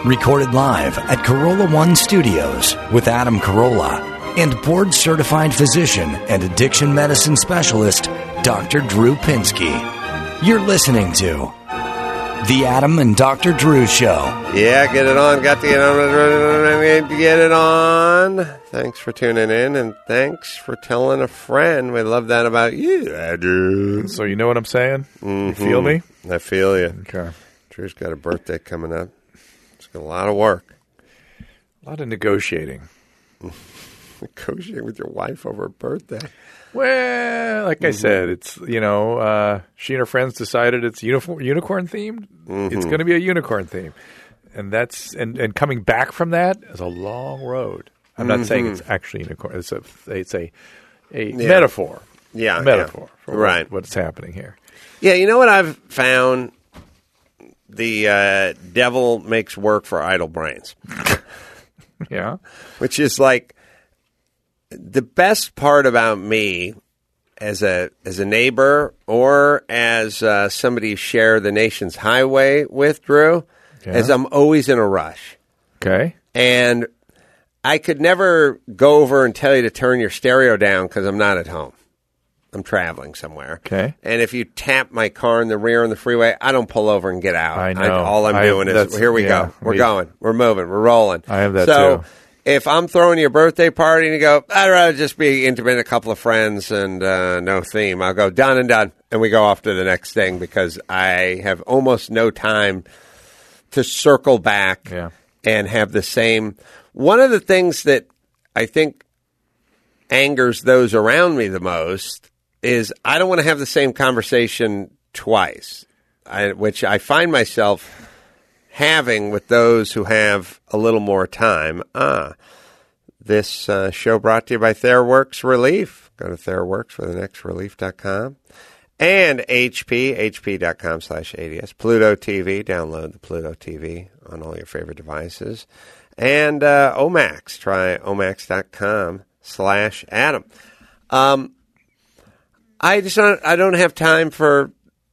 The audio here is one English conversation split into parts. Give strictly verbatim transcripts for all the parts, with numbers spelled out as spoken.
Recorded live at Corolla One Studios with Adam Carolla and board-certified physician and addiction medicine specialist, Doctor Drew Pinsky. You're listening to The Adam and Doctor Drew Show. Yeah, get it on. Got to get on. Get it on. Thanks for tuning in, and thanks for telling a friend. We love that about you, Andrew. So you know what I'm saying? Mm-hmm. You feel me? I feel you. Okay. Drew's got a birthday coming up. It's got a lot of work. A lot of negotiating. Negotiating with your wife over a birthday. Well, like mm-hmm. I said, it's, you know, uh, she and her friends decided it's uniform, unicorn themed. Mm-hmm. It's going to be a unicorn theme. And that's and, and coming back from that is a long road. I'm not mm-hmm. saying it's actually unicorn. It's a it's a a yeah. metaphor. Yeah, metaphor yeah. for right. what, what's happening here. Yeah, you know what I've found? The uh, devil makes work for idle brains. Yeah, which is like the best part about me as a as a neighbor or as uh, somebody you share the nation's highway with, Drew, yeah. is I'm always in a rush. Okay, and I could never go over and tell you to turn your stereo down because I'm not at home. I'm traveling somewhere. Okay. And if you tap my car in the rear on the freeway, I don't pull over and get out. I know. I, all I'm I, doing is, here we yeah, go. We're we, going. We're moving. We're rolling. I have that so, too. If I'm throwing you a birthday party and you go, I'd rather just be intimate, a couple of friends, and uh, no theme, I'll go, done and done. And we go off to the next thing because I have almost no time to circle back yeah. and have the same. One of the things that I think angers those around me the most is I don't want to have the same conversation twice, I, which I find myself having with those who have a little more time. Ah, this uh, show brought to you by TheraWorks Relief. Go to TheraWorks for the next relief dot com. And H P, H P dot com slash A D S. Pluto T V, download the Pluto T V on all your favorite devices. And uh, Omax, try omax dot com slash Adam. Um, I just don't, I don't have time for,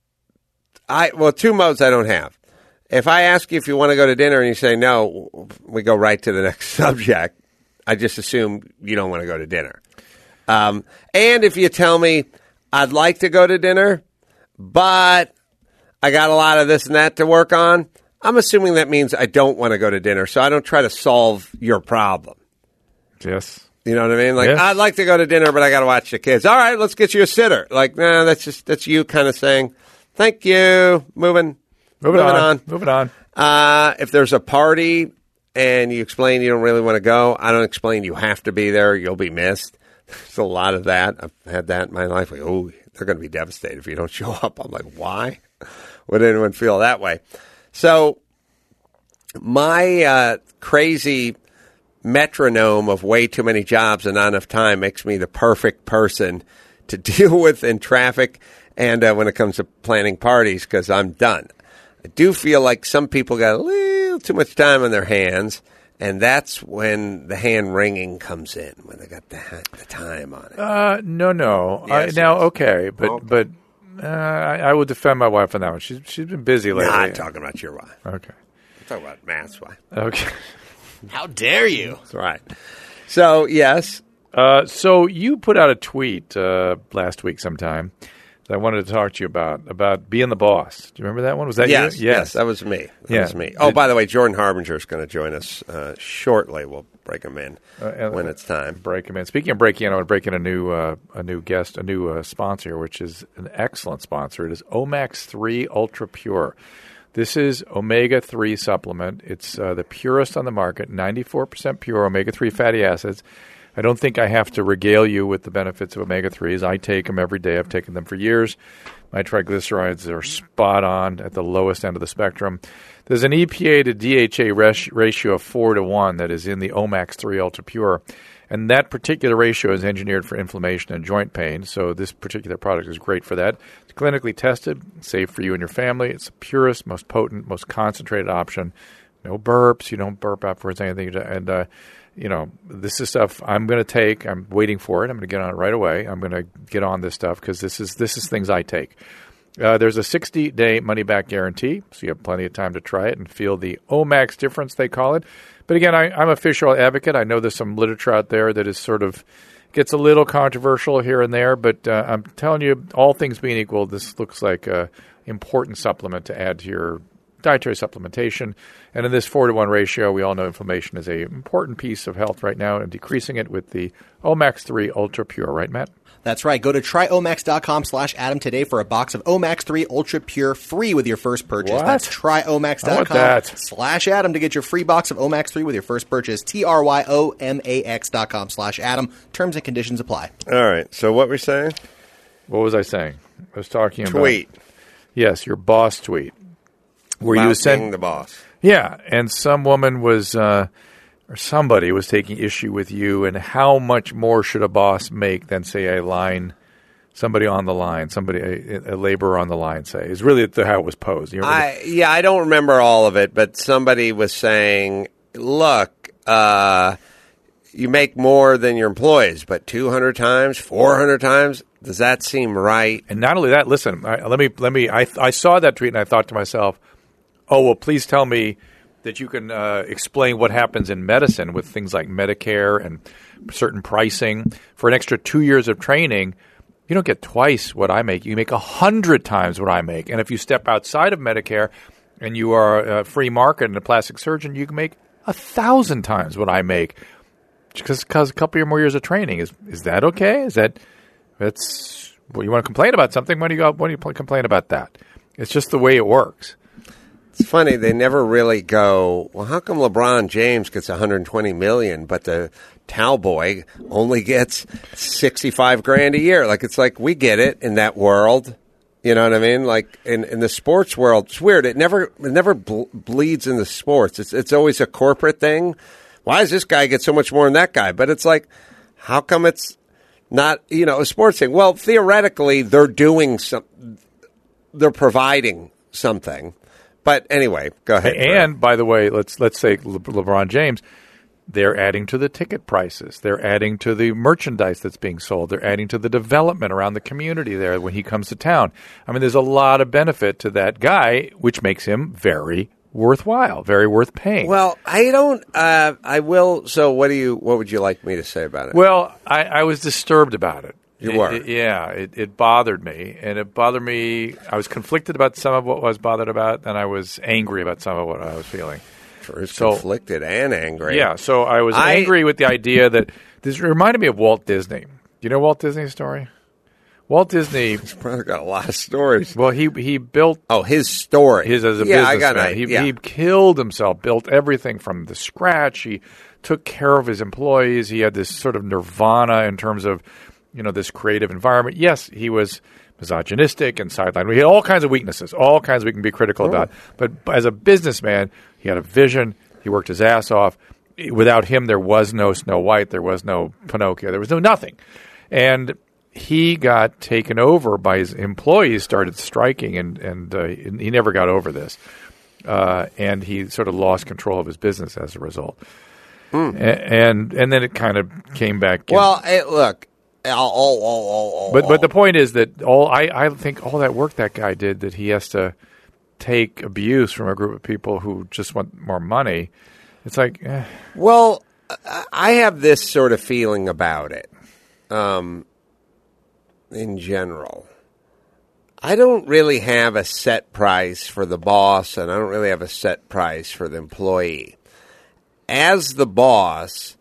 I well, two modes I don't have. If I ask you if you want to go to dinner and you say no, we go right to the next subject. I just assume you don't want to go to dinner. Um, and if you tell me I'd like to go to dinner, but I got a lot of this and that to work on, I'm assuming that means I don't want to go to dinner, so I don't try to solve your problem. Yes. You know what I mean? Like, yes. I'd like to go to dinner, but I got to watch the kids. All right, let's get you a sitter. Like, nah, that's just that's you kind of saying, thank you, moving, moving, moving on. on. Moving on. Uh, if there's a party and you explain you don't really want to go, I don't explain you have to be there. You'll be missed. There's a lot of that. I've had that in my life. Like, oh, they're going to be devastated if you don't show up. I'm like, why? Would anyone feel that way? So my uh, crazy metronome of way too many jobs and not enough time makes me the perfect person to deal with in traffic and uh, when it comes to planning parties because I'm done. I do feel like some people got a little too much time on their hands, and that's when the hand wringing comes in, when they got the, the time on it. Uh, no, no. Yes, I, now, yes. okay, but Okay. but uh, I, I would defend my wife on that one. She's she's been busy lately. Not talking about your wife. Okay. I'm talking about Matt's wife. Okay. How dare you? That's right. So, yes. Uh, so you put out a tweet uh, last week sometime that I wanted to talk to you about, about being the boss. Do you remember that one? Was that Yes, you? yes, that was me. That Yeah. was me. Oh, Did- by the way, Jordan Harbinger is going to join us uh, shortly. We'll break him in Uh, and- when it's time. Break him in. Speaking of breaking in, I want to break in a new uh, a new guest, a new uh, sponsor, which is an excellent sponsor. It is Omax three Ultra Pure. This is omega three supplement. It's uh, the purest on the market, ninety-four percent pure omega three fatty acids. I don't think I have to regale you with the benefits of omega threes. I take them every day. I've taken them for years. My triglycerides are spot on at the lowest end of the spectrum. There's an E P A to D H A res- ratio of four to one that is in the Omax three Ultra Pure. And that particular ratio is engineered for inflammation and joint pain, so this particular product is great for that. It's clinically tested, safe for you and your family. It's the purest, most potent, most concentrated option. No burps. You don't burp afterwards, anything. And, uh, you know, this is stuff I'm going to take. I'm waiting for it. I'm going to get on it right away. I'm going to get on this stuff because this is this is things I take. Uh, there's a sixty-day money-back guarantee, so you have plenty of time to try it and feel the Omax difference, they call it. But again, I, I'm a fish oil advocate. I know there's some literature out there that is sort of gets a little controversial here and there, but uh, I'm telling you, all things being equal, this looks like an important supplement to add to your dietary supplementation. And in this four to one ratio, we all know inflammation is an important piece of health right now, and decreasing it with the Omax three Ultra Pure. Right, Matt? That's right. Go to tryomax.com slash Adam today for a box of Omax three Ultra Pure free with your first purchase. What? That's tryomax.com slash Adam to get your free box of Omax three with your first purchase. T-R-Y-O-M-A-X dot com slash Adam. Terms and conditions apply. All right. So what we're saying? What was I saying? I was talking about... Tweet. Yes, your boss tweet. Where About you sent being the boss. Yeah, and some woman was, uh, or somebody was taking issue with you, and how much more should a boss make than, say, a line, somebody on the line, somebody, a, a laborer on the line, say, is really the, how it was posed. You I, yeah, I don't remember all of it, but somebody was saying, look, uh, you make more than your employees, but two hundred times, four hundred times, does that seem right? And not only that, listen, I, let me, let me, I, I saw that tweet and I thought to myself, oh, well, please tell me that you can uh, explain what happens in medicine with things like Medicare and certain pricing. For an extra two years of training, you don't get twice what I make. You make a hundred times what I make. And if you step outside of Medicare and you are a free market and a plastic surgeon, you can make a thousand times what I make because because a couple of more years of training. Is is that okay? Is that that's well, you want to complain about something? When do you go? When do you complain about that? It's just the way it works. It's funny, they never really go, well, how come LeBron James gets one hundred twenty million dollars, but the towel boy only gets sixty-five grand a year? Like, it's like, we get it in that world. You know what I mean? Like, in, in the sports world, it's weird. It never it never ble- bleeds in the sports. It's, it's always a corporate thing. Why does this guy get so much more than that guy? But it's like, how come it's not, you know, a sports thing? Well, theoretically, they're doing some, they're providing something. But anyway, go ahead. And Brad. by the way, let's let's say Le- LeBron James, they're adding to the ticket prices. They're adding to the merchandise that's being sold. They're adding to the development around the community there when he comes to town. I mean, there's a lot of benefit to that guy, which makes him very worthwhile, very worth paying. Well, I don't. Uh, I will. So, what do you? What would you like me to say about it? Well, I, I was disturbed about it. You It- were? it- yeah, it, it bothered me, and it bothered me. I was conflicted about some of what I was bothered about, and I was angry about some of what I was feeling. First so- conflicted and angry. Yeah, so I was I- angry with the idea that this reminded me of Walt Disney. Do you know Walt Disney's story? Walt Disney. He's probably got a lot of stories. Well, he he built Oh, his story. his as a yeah, I businessman. got it. He, yeah. he killed himself, built everything from the scratch. He took care of his employees. He had this sort of nirvana in terms of, you know, this creative environment. Yes, he was misogynistic and sidelined. He had all kinds of weaknesses, all kinds we can be critical about. But as a businessman, he had a vision. He worked his ass off. Without him, there was no Snow White. There was no Pinocchio. There was no nothing. And he got taken over by his employees, started striking, and, and uh, he never got over this. Uh, and he sort of lost control of his business as a result. Mm. A- and and then it kind of came back. in- Well, it, look. Oh, oh, oh, oh, but but the point is that all I, I think all that work that guy did, that he has to take abuse from a group of people who just want more money. It's like, eh. Well, I- I have this sort of feeling about it. Um, in general, I don't really have a set price for the boss, and I don't really have a set price for the employee. As the boss,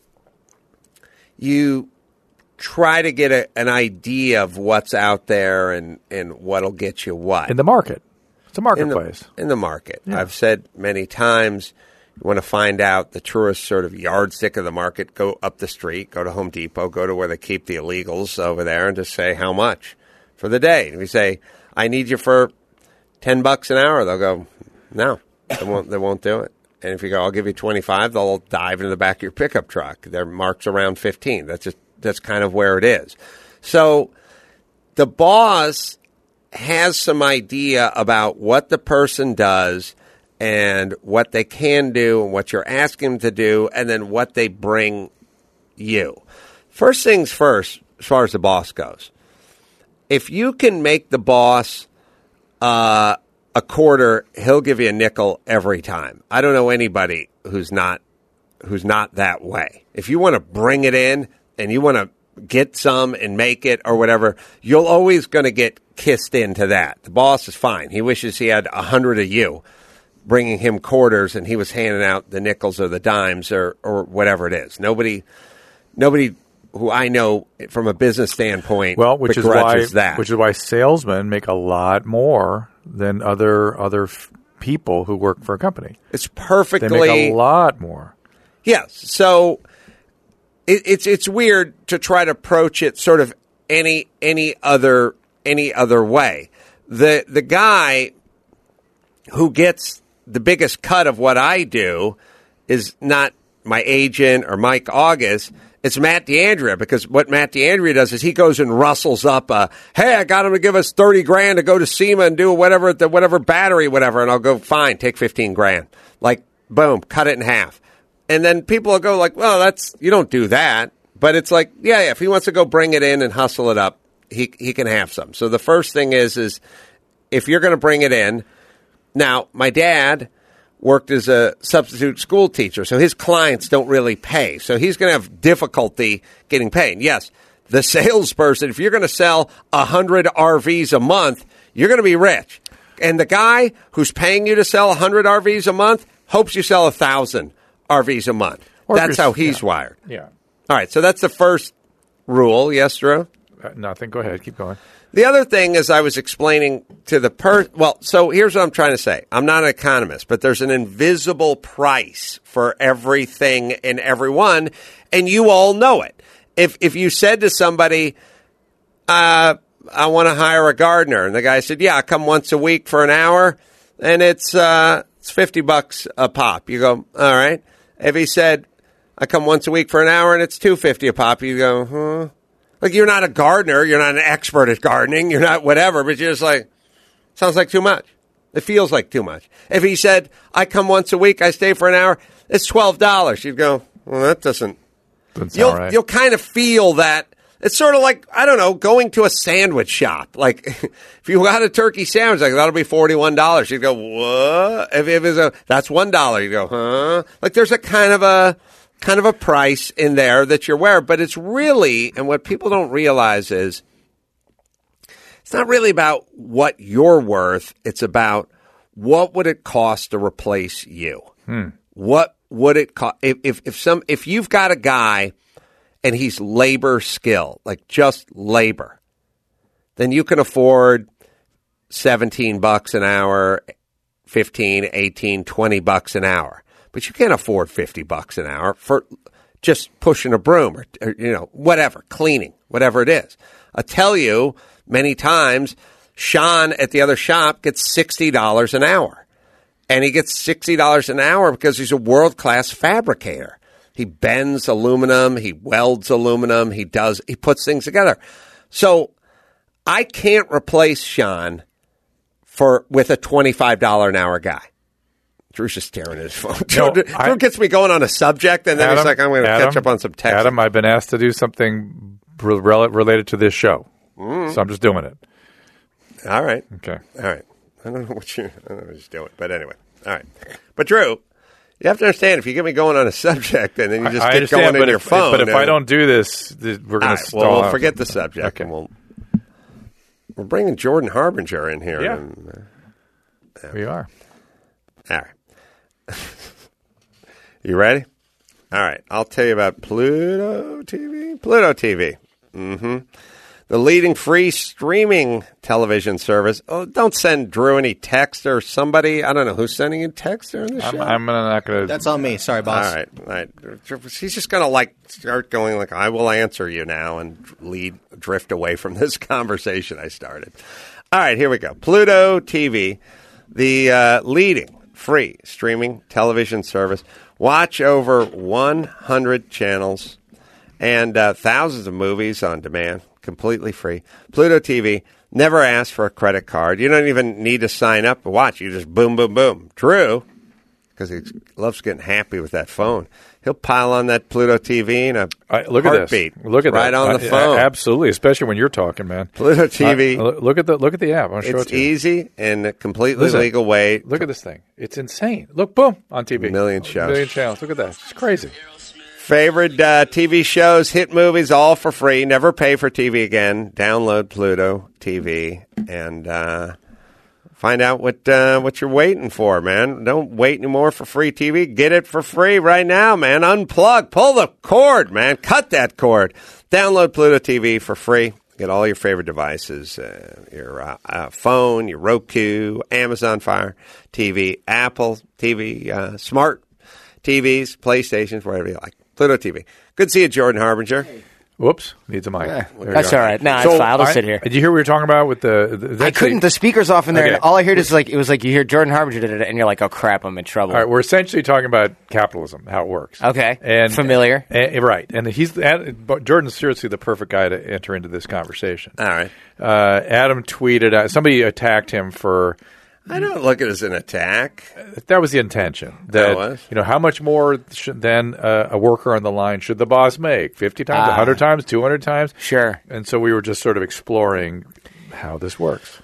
you try to get a, an idea of what's out there and, and what'll get you what. in the market. It's a in marketplace. the, in the market. Yeah. I've said many times, you want to find out the truest sort of yardstick of the market, go up the street, go to Home Depot, go to where they keep the illegals over there and just say how much for the day. If you say, I need you for ten bucks an hour, they'll go, no, they won't, they won't do it. And if you go, I'll give you twenty-five, they'll dive into the back of your pickup truck. Their mark's around fifteen. That's just, that's kind of where it is. So the boss has some idea about what the person does and what they can do and what you're asking them to do, and then what they bring you. First things first, as far as the boss goes, if you can make the boss uh, a quarter, he'll give you a nickel every time. I don't know anybody who's not who's not that way. If you want to bring it in and you want to get some and make it or whatever, you're always going to get kissed into that. The boss is fine. He wishes he had a hundred of you bringing him quarters and he was handing out the nickels or the dimes or, or whatever it is. Nobody, nobody who I know from a business standpoint, well, which is why that. which is why salesmen make a lot more than other other f- people who work for a company. It's perfectly they make a lot more. Yes, so it, it's it's weird to try to approach it sort of any any other any other way. The the guy who gets the biggest cut of what I do is not my agent or Mike August. It's Matt D'Andrea, because what Matt D'Andrea does is he goes and rustles up a, hey, I got him to give us thirty grand to go to SEMA and do whatever, the whatever battery, whatever. And I'll go, fine, take fifteen grand. Like, boom, cut it in half. And then people will go like, well, that's, you don't do that. But it's like, yeah, yeah, if he wants to go bring it in and hustle it up, he he can have some. So the first thing is, is if you're going to bring it in, now, my dad worked as a substitute school teacher, so his clients don't really pay. So he's going to have difficulty getting paid. Yes, the salesperson, if you're going to sell one hundred R Vs a month, you're going to be rich. And the guy who's paying you to sell one hundred R Vs a month hopes you sell one thousand R Vs a month. Or that's how he's yeah. wired. Yeah. All right, so that's the first rule. Yes, Drew? Uh, nothing. Go ahead. Keep going. The other thing is I was explaining to the person, well, so here's what I'm trying to say. I'm not an economist, but there's an invisible price for everything and everyone, and you all know it. If if you said to somebody, uh, I want to hire a gardener, and the guy said, yeah, I come once a week for an hour, and it's uh, it's fifty bucks a pop. You go, all right. If he said, I come once a week for an hour, and it's two fifty a pop, you go, huh? Like, you're not a gardener. You're not an expert at gardening. You're not whatever. But you're just like, sounds like too much. It feels like too much. If he said, I come once a week, I stay for an hour, it's twelve dollars. You'd go, well, that doesn't. Doesn't sound you'll, right. You'll kind of feel that. It's sort of like, I don't know, going to a sandwich shop. Like, if you got a turkey sandwich, like, that'll be forty-one dollars. You'd go, what? If, if it's a, that's one dollar. You go, huh? Like, there's a kind of a. kind of a price in there that you're aware of, but it's really, and what people don't realize is, it's not really about what you're worth. It's about what would it cost to replace you? Hmm. What would it cost? If, if, if some, if you've got a guy and he's labor skill, like just labor, then you can afford seventeen bucks an hour, fifteen, eighteen, twenty bucks an hour. But you can't afford fifty bucks an hour for just pushing a broom or, or, you know, whatever, cleaning, whatever it is. I tell you many times, Sean at the other shop gets sixty dollars an hour. And he gets sixty dollars an hour because he's a world-class fabricator. He bends aluminum, he welds aluminum, he does, he puts things together. So I can't replace Sean for with a twenty-five dollars an hour guy. Drew's just staring at his phone. No, Drew, I, Drew gets me going on a subject, and then Adam, he's like, I'm going to catch up on some text. Adam, I've been asked to do something re- related to this show, mm. so I'm just doing it. All right. Okay. All right. I don't know what you, I don't know what you're doing, but anyway. All right. But Drew, you have to understand, if you get me going on a subject, and then you just I, get going in but your if, phone. But if and, I don't do this, th- we're going right, to stall well, we'll out. forget the subject. Okay. And we'll, we're bringing Jordan Harbinger in here. Yeah. And, uh, yeah. We are. All right. You ready? All right. I'll tell you about Pluto T V. Pluto T V. Mm-hmm. The leading free streaming television service. Oh, don't send Drew any text or somebody. I don't know who's sending you text during the I'm, show. I'm not going to. That's on me. Sorry, boss. All right. All right. He's just going to like start going like, I will answer you now and lead, drift away from this conversation I started. All right. Here we go. Pluto T V, the uh, leading free streaming television service. Watch over one hundred channels and uh, thousands of movies on demand, completely free. Pluto T V, never ask for a credit card. You don't even need to sign up to watch. You just boom, boom, boom. Drew, because he loves getting happy with that phone. He'll pile on that Pluto T V and a uh, look heartbeat. At this. Look at right that. on the uh, phone. Absolutely, especially when you're talking, man. Pluto T V. Uh, look at the look at the app. I'll show it's it to you. easy and a completely Listen, legal way. Look at this thing. It's insane. Look, boom, on T V. A million shows. A million channels. Look at that. It's crazy. Favorite uh, T V shows, hit movies, all for free. Never pay for T V again. Download Pluto T V and uh, find out what uh, what you're waiting for, man. Don't wait anymore for free T V. Get it for free right now, man. Unplug. Pull the cord, man. Cut that cord. Download Pluto T V for free. Get all your favorite devices, uh, your uh, uh, phone, your Roku, Amazon Fire T V, Apple T V, uh, smart T Vs, PlayStations, whatever you like. Pluto T V. Good to see you, Jordan Harbinger. Whoops, needs a mic. Yeah, that's all right. No, nah, so, it's fine. I'll just sit here. Did you hear what we were talking about with the? the I couldn't. The speaker's off in there, okay. and all I heard is like it was like you hear Jordan Harbinger did it, and you're like, oh crap, I'm in trouble. All right, we're essentially talking about capitalism, how it works. Okay, and familiar, and, right? And he's Jordan's seriously the perfect guy to enter into this conversation. All right. Uh, Adam tweeted. Uh, somebody attacked him for. I don't look at it as an attack. That was the intention. That, that was? You know, how much more should, than uh, a worker on the line should the boss make? fifty times, uh, one hundred times, two hundred times? Sure. And so we were just sort of exploring how this works.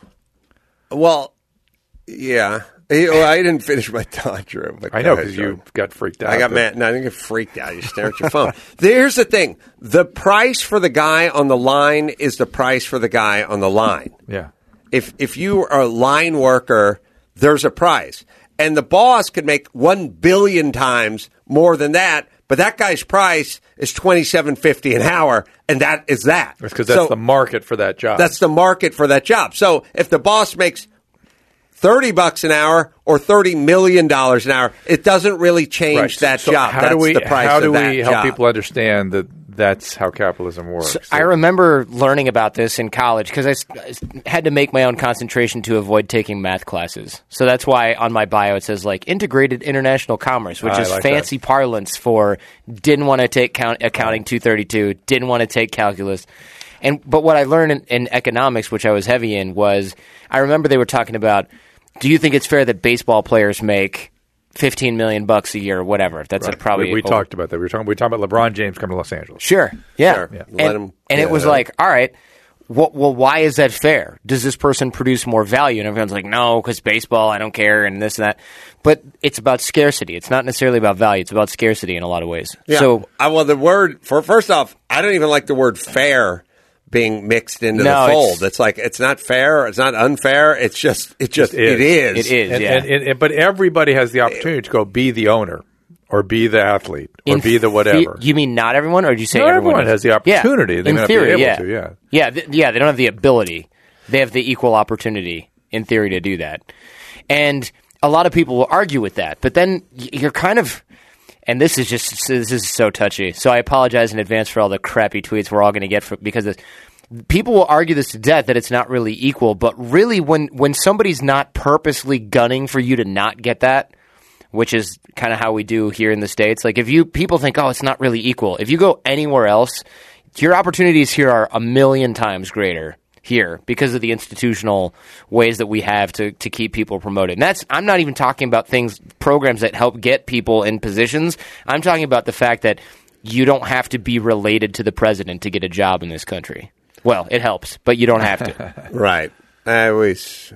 Well, yeah. Well, I didn't finish my thought, Drew. But I know, because you got freaked out. I got but... mad. No, I didn't get freaked out. You stare at your phone. Here's the thing. The price for the guy on the line is the price for the guy on the line. Yeah. If if you are a line worker, there's a price. And the boss could make one billion times more than that, but that guy's price is twenty-seven fifty an hour, and that is that. That's because that's so, the market for that job. That's the market for that job. So if the boss makes thirty bucks an hour or thirty million dollars an hour, it doesn't really change right. that so job. How that's do we, the price how do of that we help job. people understand that that's how capitalism works? So I remember learning about this in college because I, I had to make my own concentration to avoid taking math classes. So that's why on my bio it says like integrated international commerce, which I is like fancy that. parlance for didn't want to take count, accounting two thirty-two, didn't want to take calculus. And but what I learned in, in economics, which I was heavy in, was I remember they were talking about, do you think it's fair that baseball players make fifteen million bucks a year or whatever? That's right. a probably we, we oh, talked about that. We were talking. We were talking about LeBron James coming to Los Angeles. Sure, yeah, Sure. yeah. And, Let him, and yeah. it was like, all right, well, well, why is that fair? Does this person produce more value? And everyone's like, no, because baseball, I don't care, and this and that. But it's about scarcity. It's not necessarily about value. It's about scarcity in a lot of ways. Yeah. So, I, well, the word for first off, I don't even like the word fair being mixed into no, the fold. It's, it's like it's not fair. It's not unfair. It's just it just it is. It is. It is. And, yeah. and, and, and, but everybody has the opportunity to go be the owner, or be the athlete, or in be the whatever. The, you mean not everyone, or did you say not everyone? everyone has the opportunity? Yeah. They in may not theory, be able yeah. to. Yeah. Yeah. Th- yeah. They don't have the ability. They have the equal opportunity, in theory, to do that. And a lot of people will argue with that, but then you're kind of. And this is just this is so touchy. So I apologize in advance for all the crappy tweets we're all going to get for, because this. People will argue this to death that it's not really equal, but really when, when somebody's not purposely gunning for you to not get that, which is kind of how we do here in the States, like if you people think, oh, it's not really equal. If you go anywhere else, your opportunities here are a million times greater here because of the institutional ways that we have to, to keep people promoted. And that's I'm not even talking about things, programs that help get people in positions. I'm talking about the fact that you don't have to be related to the president to get a job in this country. Well, it helps, but you don't have to. Right. I always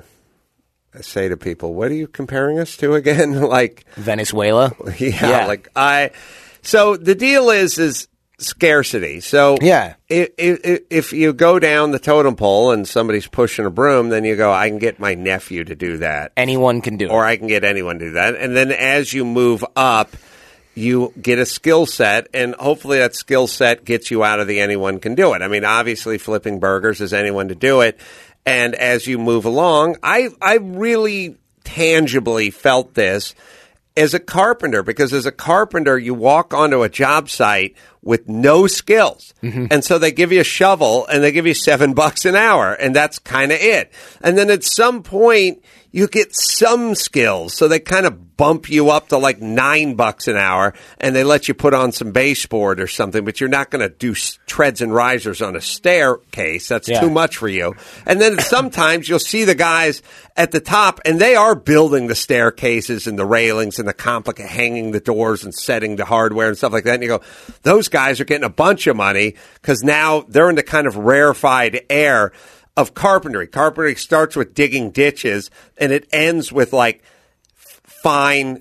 I say to people, what are you comparing us to again? Like Venezuela? Yeah, yeah. Like I. So the deal is, is scarcity. So yeah. if, if, if you go down the totem pole and somebody's pushing a broom, then you go, I can get my nephew to do that. Anyone can do it. Or I can get anyone to do that. And then as you move up, you get a skill set, and hopefully that skill set gets you out of the anyone can do it. I mean, obviously flipping burgers is anyone to do it. And as you move along, I, I really tangibly felt this as a carpenter, because as a carpenter, you walk onto a job site with no skills. Mm-hmm. And so they give you a shovel and they give you seven bucks an hour, and that's kind of it. And then at some point, you get some skills. So they kind of bump you up to like nine bucks an hour, and they let you put on some baseboard or something, but you're not going to do treads and risers on a staircase. That's yeah. too much for you. And then sometimes you'll see the guys at the top, and they are building the staircases and the railings and the complicated hanging the doors and setting the hardware and stuff like that. And you go, those guys are getting a bunch of money because now they're in the kind of rarefied air of carpentry. Carpentry starts with digging ditches, and it ends with like fine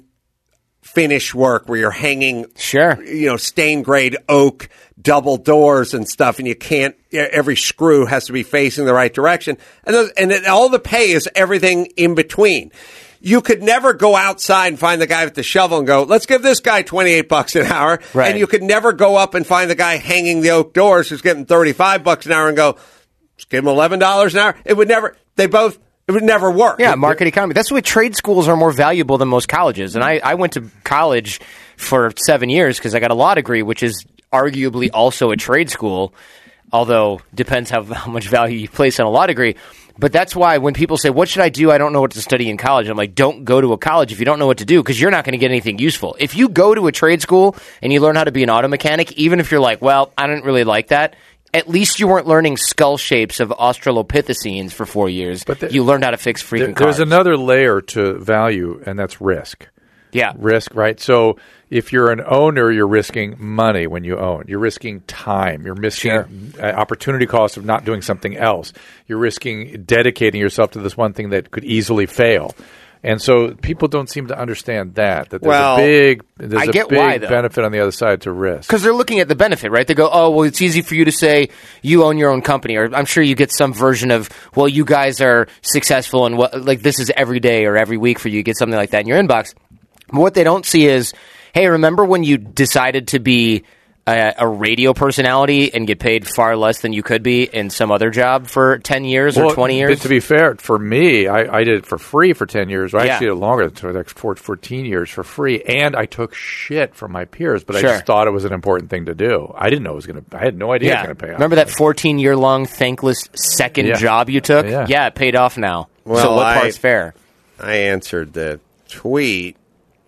finish work where you're hanging, sure, you know, stained grade oak double doors and stuff, and you can't. Every screw has to be facing the right direction, and those, and it, all the pay is everything in between. You could never go outside and find the guy with the shovel and go, let's give this guy twenty-eight bucks an hour. Right. And you could never go up and find the guy hanging the oak doors who's getting thirty-five bucks an hour and go, let's give him eleven dollars an hour. It would never, they both, it would never work. Yeah, market economy. That's why trade schools are more valuable than most colleges. And I, I went to college for seven years because I got a law degree, which is arguably also a trade school, although depends how, how much value you place on a law degree. But that's why when people say, what should I do? I don't know what to study in college. I'm like, don't go to a college if you don't know what to do because you're not going to get anything useful. If you go to a trade school and you learn how to be an auto mechanic, even if you're like, well, I didn't really like that, at least you weren't learning skull shapes of Australopithecines for four years. But the, you learned how to fix freaking there, cars. There's another layer to value, and that's risk. Yeah. Risk, right? So if you're an owner, you're risking money when you own. You're risking time. You're risking sure. uh, opportunity cost of not doing something else. You're risking dedicating yourself to this one thing that could easily fail. And so people don't seem to understand that, that there's well, a big, there's I a get big why, though. benefit on the other side to risk. Because they're looking at the benefit, right? They go, oh, well, it's easy for you to say you own your own company. Or I'm sure you get some version of, well, you guys are successful and what, like this is every day or every week for you. You get something like that in your inbox. But what they don't see is, hey, remember when you decided to be a, a radio personality and get paid far less than you could be in some other job for ten years well, or twenty years? But to be fair, for me, I, I did it for free for ten years. I yeah. actually did it longer, so like fourteen years for free. And I took shit from my peers, but sure. I just thought it was an important thing to do. I didn't know it was going to, I had no idea yeah. it was going to pay off. Remember that fourteen-year-long thankless second yeah. job you took? Yeah. yeah, it paid off now. Well, so what I, part's fair? I answered the tweet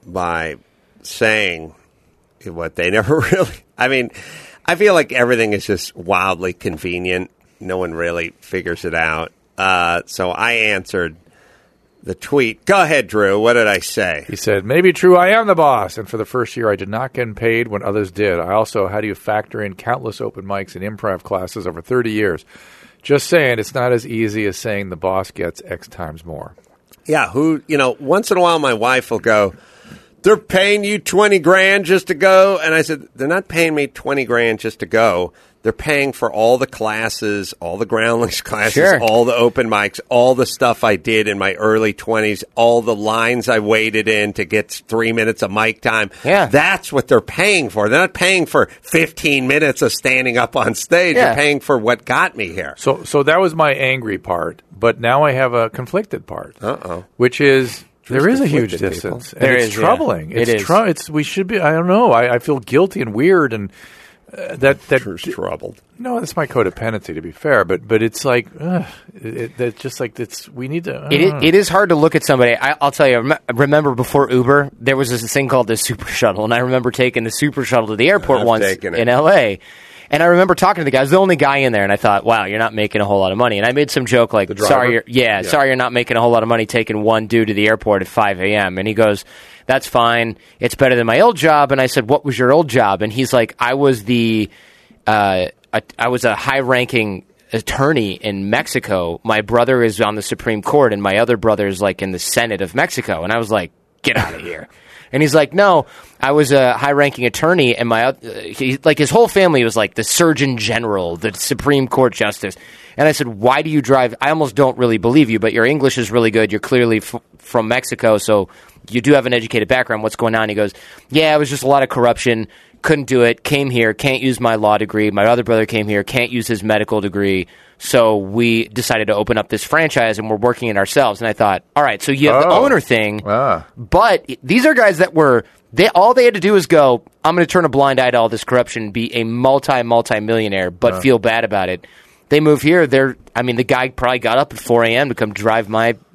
by saying what they never really... I mean, I feel like everything is just wildly convenient. No one really figures it out. Uh, so I answered the tweet. Go ahead, Drew. What did I say? He said, maybe true, I am the boss. And for the first year, I did not get paid when others did. I also had to factor in countless open mics and improv classes over thirty years. Just saying, it's not as easy as saying the boss gets X times more. Yeah, who, you know, once in a while my wife will go, they're paying you twenty grand just to go. And I said, they're not paying me twenty grand just to go. They're paying for all the classes, all the groundlings classes, sure. all the open mics, all the stuff I did in my early twenties, all the lines I waited in to get three minutes of mic time. Yeah. That's what they're paying for. They're not paying for fifteen minutes of standing up on stage. Yeah. They're paying for what got me here. So, so that was my angry part. But now I have a conflicted part, Uh-oh. which is... There is a huge conflicted distance. people. And There it's is, yeah. troubling. It It's is. tr- It's we should be. I don't know. I, I feel guilty and weird, and uh, that that Drew's troubled. no, that's my codependency. To be fair, but but it's like ugh, it, it, just like it's. We need to. Uh, It, i- it is hard to look at somebody. I, I'll tell you. rem- Remember before Uber, there was this thing called the Super Shuttle, and I remember taking the Super Shuttle to the airport I've once taken it. in L A. And I remember talking to the guy. I was the only guy in there, and I thought, "Wow, you're not making a whole lot of money." And I made some joke like, driver? "Sorry, you're, yeah, Yeah. sorry, you're not making a whole lot of money taking one dude to the airport at five a.m." And he goes, "That's fine. It's better than my old job." And I said, "What was your old job?" And he's like, "I was the, uh, a, I was a high-ranking attorney in Mexico. My brother is on the Supreme Court, and my other brother is like in the Senate of Mexico." And I was like, "Get out of here." And he's like, "No, I was a high-ranking attorney, and my uh, he, like his whole family was like the Surgeon General, the Supreme Court Justice." And I said, "Why do you drive?" I almost don't really believe you, but your English is really good. You're clearly f- from Mexico, so you do have an educated background. What's going on? He goes, "Yeah, it was just a lot of corruption. Couldn't do it. Came here. Can't use my law degree. My other brother came here. Can't use his medical degree. So we decided to open up this franchise, and we're working it ourselves." And I thought, all right, so you have the Oh. owner thing, Ah. but these are guys that were they all they had to do was go, "I'm going to turn a blind eye to all this corruption, be a multi multi millionaire, but Ah. feel bad about it." They move here. They're, I mean, the guy probably got up at four a.m. to come drive my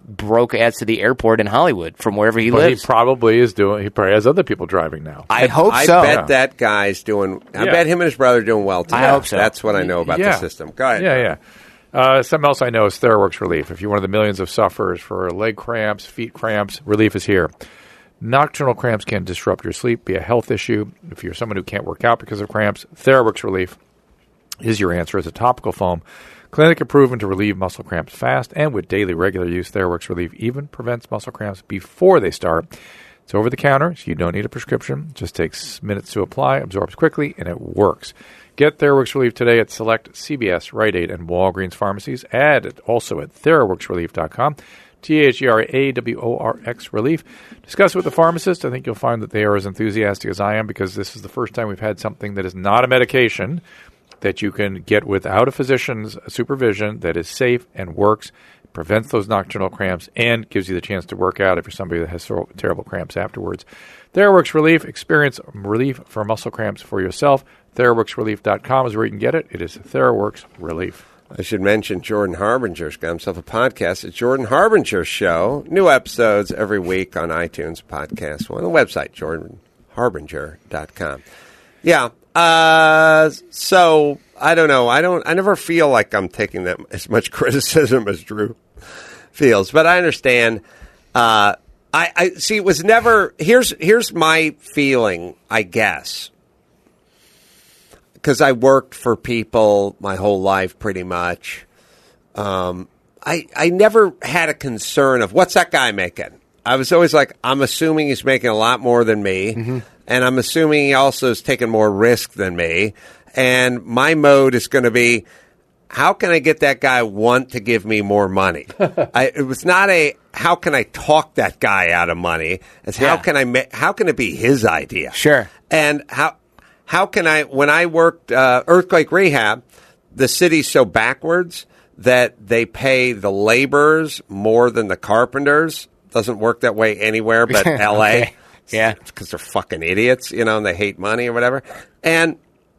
broke ass to the airport in Hollywood from wherever he but lives. he probably is doing. He probably has other people driving now. I hope I so. bet Yeah. that guy's doing. I Yeah. bet him and his brother are doing well together. I hope so. That's what I know about Yeah. the system. Go ahead. Yeah, yeah. Uh, something else I know is TheraWorks Relief. If you're one of the millions of sufferers for leg cramps, feet cramps, relief is here. Nocturnal cramps can disrupt your sleep, be a health issue. If you're someone who can't work out because of cramps, TheraWorks Relief is your answer as a topical foam. Clinically proven to relieve muscle cramps fast, and with daily regular use, TheraWorks Relief even prevents muscle cramps before they start. It's over the counter, so you don't need a prescription. It just takes minutes to apply, absorbs quickly, and it works. Get TheraWorks Relief today at select C V S, Rite Aid, and Walgreens pharmacies. Add it also at theraworks relief dot com. T H E R A W O R X Relief. Discuss it with the pharmacist. I think you'll find that they are as enthusiastic as I am, because this is the first time we've had something that is not a medication that you can get without a physician's supervision, that is safe and works, prevents those nocturnal cramps, and gives you the chance to work out if you're somebody that has so terrible cramps afterwards. TheraWorks Relief. Experience relief for muscle cramps for yourself. theraworks relief dot com is where you can get it. It is TheraWorks Relief. I should mention Jordan Harbinger's got himself a podcast. It's Jordan Harbinger's Show. New episodes every week on iTunes Podcast. On the website, jordan harbinger dot com. Yeah. Uh, so, I don't know. I don't. I never feel like I'm taking that as much criticism as Drew feels. But I understand. Uh, I, I see. It was never. Here's here's my feeling, I guess. Because I worked for people my whole life, pretty much. Um, I I never had a concern of what's that guy making. I was always like, I'm assuming he's making a lot more than me, mm-hmm. and I'm assuming he also is taking more risk than me. And my mode is going to be, how can I get that guy want to give me more money? I, it was not a how can I talk that guy out of money. It's Yeah. how can I ma- how can it be his idea? Sure. And how. How can I, when I worked uh, earthquake rehab, the city's so backwards that they pay the laborers more than the carpenters. Doesn't work that way anywhere but L A. Okay. Yeah. Because they're fucking idiots, you know, and they hate money or whatever. And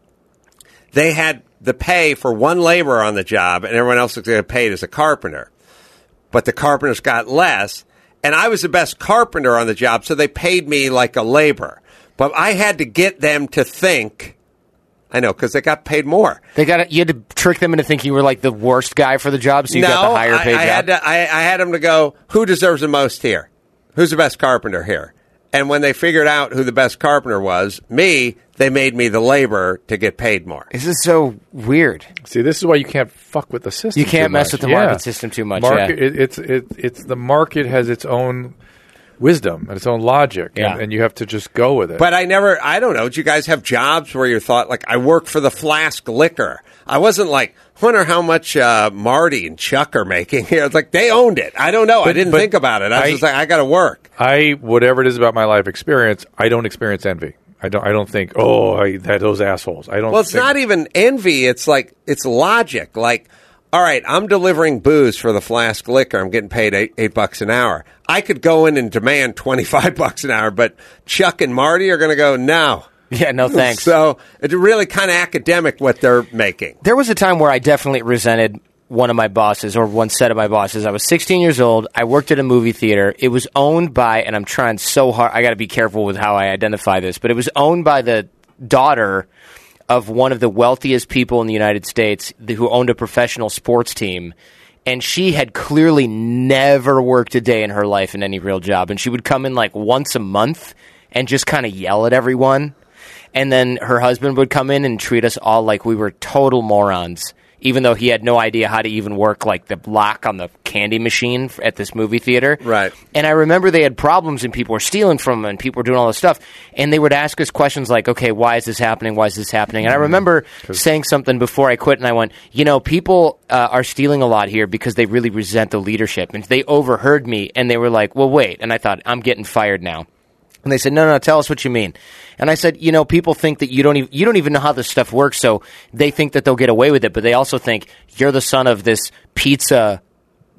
they had the pay for one laborer on the job, and everyone else was getting paid as a carpenter. But the carpenters got less, and I was the best carpenter on the job, so they paid me like a laborer. But I had to get them to think, I know, because they got paid more. They got you had to trick them into thinking you were like the worst guy for the job, so you no, got the higher I, paid I job. Had to, I, I had them to go, who deserves the most here? Who's the best carpenter here? And when they figured out who the best carpenter was, me, they made me the laborer to get paid more. This is so weird. See, this is why you can't fuck with the system. You can't too mess much. with the Yeah. market system too much. Market, yeah. it, it's it, it's the market has its own wisdom and its own logic, Yeah. and, and you have to just go with it. But I never, I don't know, did you guys have jobs where you thought, like, I work for the Flask Liquor? I wasn't like, wonder how much uh, Marty and Chuck are making here. It's like, they owned it. I don't know. I But- didn't but think about it. I was I- just like, I got to work. I, whatever it is about my life experience, I don't experience envy. I don't. I don't think, oh, I, that those assholes. I don't. Well, it's think, not even envy. It's like, it's logic. Like, all right, I'm delivering booze for the Flask Liquor. I'm getting paid eight, eight bucks an hour. I could go in and demand twenty-five bucks an hour, but Chuck and Marty are going to go, no. Yeah, no thanks. So it's really kind of academic what they're making. There was a time where I definitely resented one of my bosses or one set of my bosses. I was sixteen years old. I worked at a movie theater. It was owned by, and I'm trying so hard, I got to be careful with how I identify this, but it was owned by the daughter of one of the wealthiest people in the United States who owned a professional sports team. And she had clearly never worked a day in her life in any real job. And she would come in like once a month and just kind of yell at everyone. And then her husband would come in and treat us all like we were total morons, even though he had no idea how to even work like the lock on the candy machine at this movie theater. Right. And I remember they had problems and people were stealing from them and people were doing all this stuff. And they would ask us questions like, okay, why is this happening? Why is this happening? And I remember saying something before I quit and I went, you know, people uh, are stealing a lot here because they really resent the leadership. And they overheard me and they were like, well, wait. And I thought, I'm getting fired now. And they said, no, no, tell us what you mean. And I said, you know, people think that you don't even, you don't even know how this stuff works, so they think that they'll get away with it, but they also think you're the son of this pizza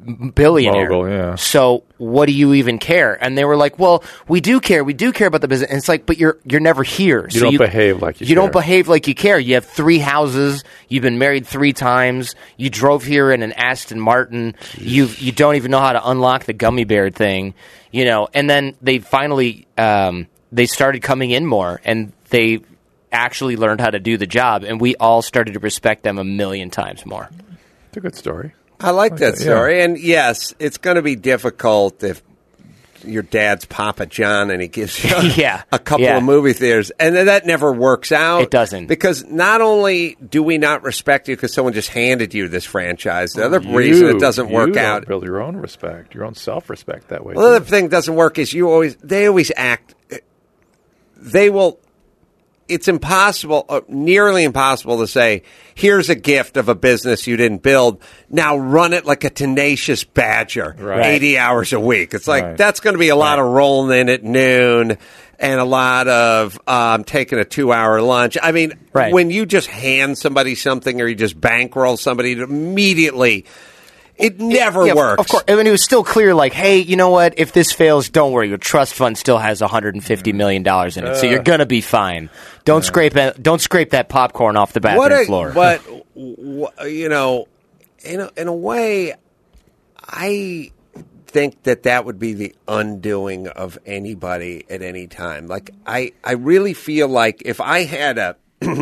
billionaire. Mogul, yeah. So what do you even care? And they were like, well, we do care. We do care about the business. And it's like, but you're you're never here. You so don't you, behave like you You care. don't behave like you care. You have three houses. You've been married three times. You drove here in an Aston Martin. You you don't even know how to unlock the gummy bear thing. You know, and then they finally um, they started coming in more, and they actually learned how to do the job, and we all started to respect them a million times more. It's a good story. I like that Okay, story. yeah. And yes, it's going to be difficult if your dad's Papa John and he gives you Yeah, a couple yeah. of movie theaters. And then that never works out. It doesn't. Because not only do we not respect you because someone just handed you this franchise, the other reason You- it doesn't you work don't out. build your own respect, your own self-respect that way. Well, the other thing that doesn't work is you always, they always act, they will, it's impossible, uh, nearly impossible to say, here's a gift of a business you didn't build. Now run it like a tenacious badger, Right. eighty hours a week. It's like, Right. that's going to be a lot of rolling in at noon and a lot of um, taking a two-hour lunch. I mean, Right. when you just hand somebody something or you just bankroll somebody, it immediately, it never Yeah, of- works. Of course. I mean, it was still clear, like, hey, you know what? If this fails, don't worry. Your trust fund still has one hundred fifty million dollars in it, so you're going to be fine. Don't scrape that, Don't scrape that popcorn off the bathroom What a, floor. But w- you know, in a, in a way, I think that that would be the undoing of anybody at any time. Like I, I really feel like if I had a,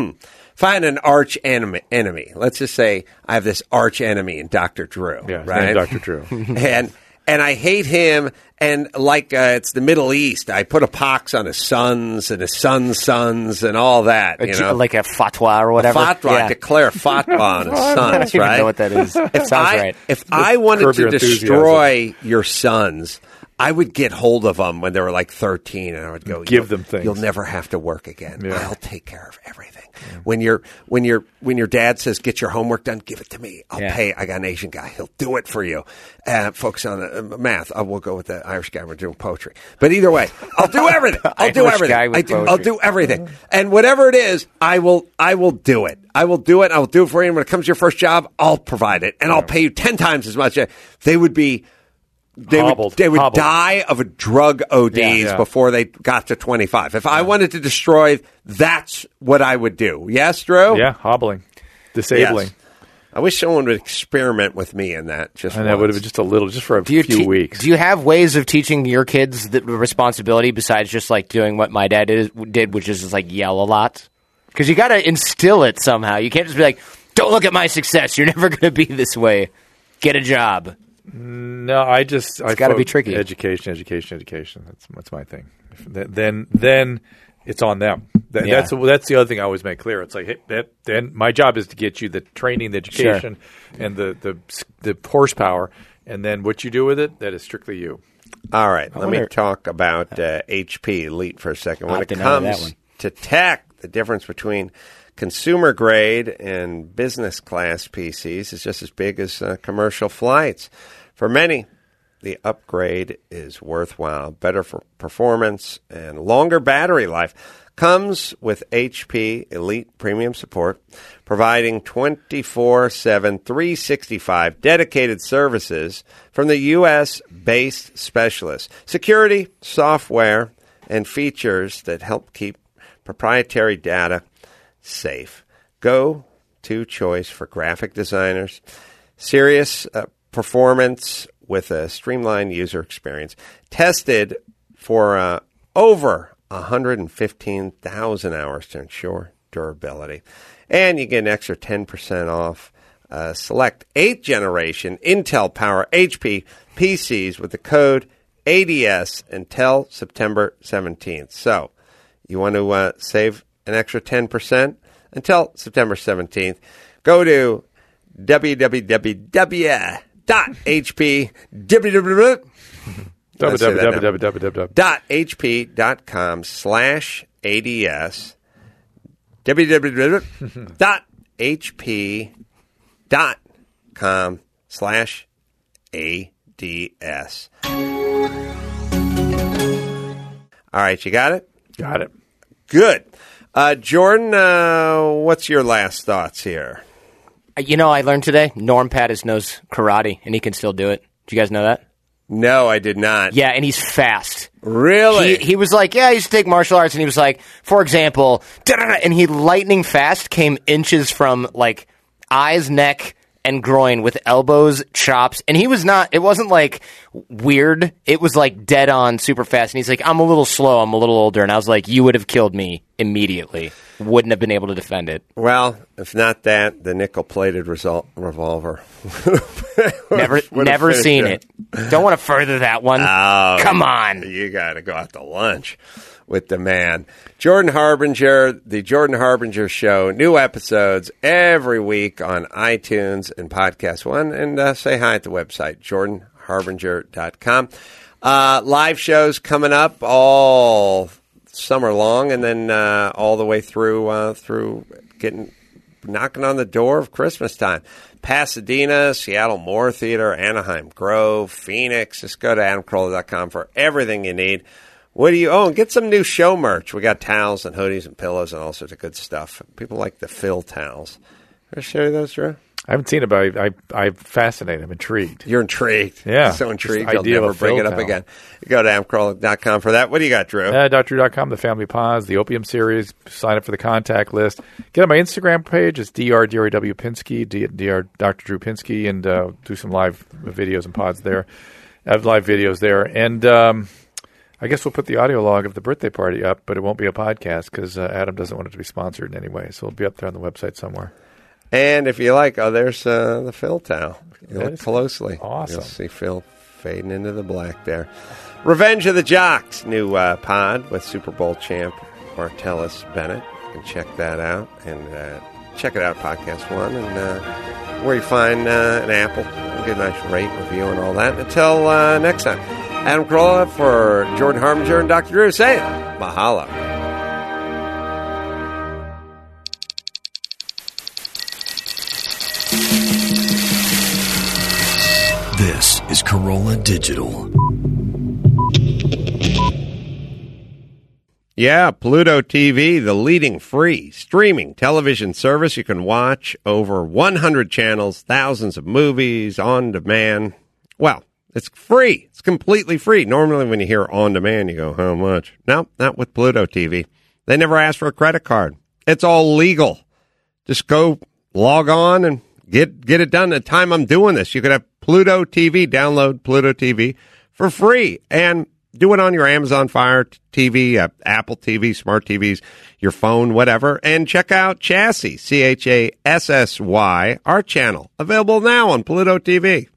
if I had an arch enemy, enemy, let's just say I have this arch enemy in Doctor Drew, Yeah, his right? name's Doctor Drew. and and I hate him. And like uh, it's the Middle East, I put a pox on his sons and his sons' sons and all that. A You j- know? like a fatwa or whatever. Fatwa, Yeah. declare fatwa on his I don't sons, even right? know what that is. It sounds I, right. If I wanted Curb to Your Enthusiasm. destroy your sons, I would get hold of them when they were like thirteen, and I would go, Give "You'll- them things." You'll never have to work again. Yeah. I'll take care of everything." When your when your when your dad says, "Get your homework done," give it to me. I'll Yeah. pay. I got an Asian guy; he'll do it for you. Uh, focus on uh, math. I will go with the Irish guy. We're doing poetry, but either way, I'll do everything. I'll do Irish everything. guy with I do, I'll poetry. do everything, and whatever it is, I will. I will do it. I will do it. I will do it for you. And when it comes to your first job, I'll provide it, and I'll pay you ten times as much. They would be. They Hobbled. would they would Hobbled. die of a drug O Ds Yeah. Yeah. before they got to twenty-five. If I wanted to destroy, that's what I would do. Yes, Drew? Yeah, hobbling, disabling. Yes. I wish someone would experiment with me in that. Just And that would have once. been just a little, just for a Do you few te- weeks. Do you have ways of teaching your kids the responsibility besides just like doing what my dad is, did, which is just like yell a lot? Because you got to instill it somehow. You can't just be like, "Don't look at my success. You're never going to be this way. Get a job." No, I just it's gotta be tricky. Education, education, education. That's that's my thing. If th- Then then it's on them. Th- Yeah. That's that's the other thing I always make clear. It's like hey, that, then my job is to get you the training, the education, and the, the the horsepower, and then what you do with it, that is strictly you. All right, let me wonder- talk about uh, H P Elite for a second. When I'll it have to know that comes one. to tech, the difference between consumer grade and business class P Cs is just as big as uh, commercial flights. For many, the upgrade is worthwhile. Better for performance and longer battery life comes with H P Elite Premium Support, providing twenty-four seven, three sixty-five dedicated services from the U S-based specialists. Security, software, and features that help keep proprietary data safe. Go-to choice for graphic designers. Serious uh, performance with a streamlined user experience. Tested for uh, over one hundred fifteen thousand hours to ensure durability. And you get an extra ten percent off uh, select eighth generation Intel Power H P P Cs with the code A D S until September seventeenth. So you want to uh, save an extra ten percent until September seventeenth. Go to www dot h p www dot h p dot com slash ads www dot h p dot com slash ads. All right, you got it? Got it. Good. Uh, Jordan, uh, what's your last thoughts here? You know, I learned today, Norm Pattis knows karate, and he can still do it. Do you guys know that? No, I did not. Yeah, and he's fast. Really? He, he was like, yeah, I used to take martial arts, and he was like, for example, and he lightning fast came inches from like eyes, neck, and groin with elbows, chops, and he was not, it wasn't like weird, it was like dead on super fast, and he's like, I'm a little slow, I'm a little older, and I was like, you would have killed me immediately. Wouldn't have been able to defend it. Well, if not that, the nickel-plated result, revolver. never never seen it. it. Don't want to further that one. Oh, Come on. You got to go out to lunch with the man. Jordan Harbinger, the Jordan Harbinger Show, new episodes every week on iTunes and Podcast One. And uh, say hi at the website, jordan harbinger dot com. Uh, live shows coming up all summer long, and then uh, all the way through uh, through getting knocking on the door of Christmas time. Pasadena, Seattle Moore Theater, Anaheim Grove, Phoenix. Just go to adam carolla dot com for everything you need. What do you own? Oh, get some new show merch. We got towels and hoodies and pillows and all sorts of good stuff. People like the Phil towels. Can I show you those, Drew? I haven't seen it, but I, I, I'm fascinated. I'm intrigued. You're intrigued. Yeah. So intrigued, Just you'll never bring it up towel. again. You go to adam carolla dot com for that. What do you got, Drew? Uh, Dr Drew dot com, the Family Pods, the Opium Series. Sign up for the contact list. Get on my Instagram page. It's Dr D R W Pinsky, Dr Doctor Drew Pinsky, and uh, do some live videos and pods there. I have live videos there. And um, I guess we'll put the audio log of the birthday party up, but it won't be a podcast because uh, Adam doesn't want it to be sponsored in any way. So it'll be up there on the website somewhere. And if you like, oh, there's uh, the Phil towel. You look closely. Awesome. You'll see Phil fading into the black there. Revenge of the Jocks, new uh, pod with Super Bowl champ Martellus Bennett. You can check that out. And uh, check it out, Podcast One. And uh, where you find uh, an Apple. Get a nice rate, review, and all that. Until uh, next time. Adam Carolla for Jordan Harbinger and Doctor Drew saying mahalo. This is Corolla Digital. Yeah, Pluto T V, the leading free streaming television service. You can watch over one hundred channels, thousands of movies on demand. Well, it's free. It's completely free. Normally when you hear on demand, you go, how much? No, not with Pluto T V. They never ask for a credit card. It's all legal. Just go log on and get get it done. The time I'm doing this, you could have Pluto T V, download Pluto T V for free, and do it on your Amazon Fire T V, uh, Apple T V, smart T Vs, your phone, whatever. And check out Chassis, C H A S S Y, our channel, available now on Pluto T V.